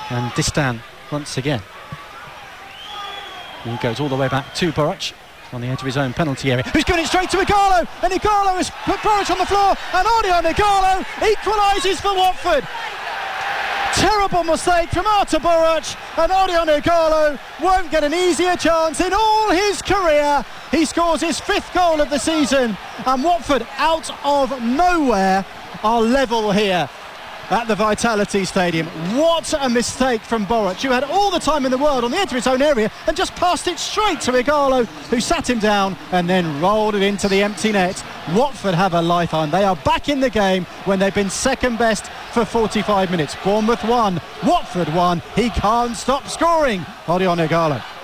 And Distin once again. He goes all the way back to Boruc on the edge of his own penalty area. He's given it straight to Ighalo, and Ighalo has put Boruc on the floor, and Odion Ighalo equalises for Watford. Terrible mistake from Artur Boruc, and Odion Ighalo won't get an easier chance in all his career. He scores his 5th goal of the season, and Watford, out of nowhere, are level here at the Vitality Stadium. What a mistake from Boruc, who had all the time in the world on the edge of his own area and just passed it straight to Ighalo, who sat him down and then rolled it into the empty net. Watford have a lifeline. They are back in the game when they've been second best for 45 minutes. Bournemouth won, Watford won. He can't stop scoring, Odion Ighalo.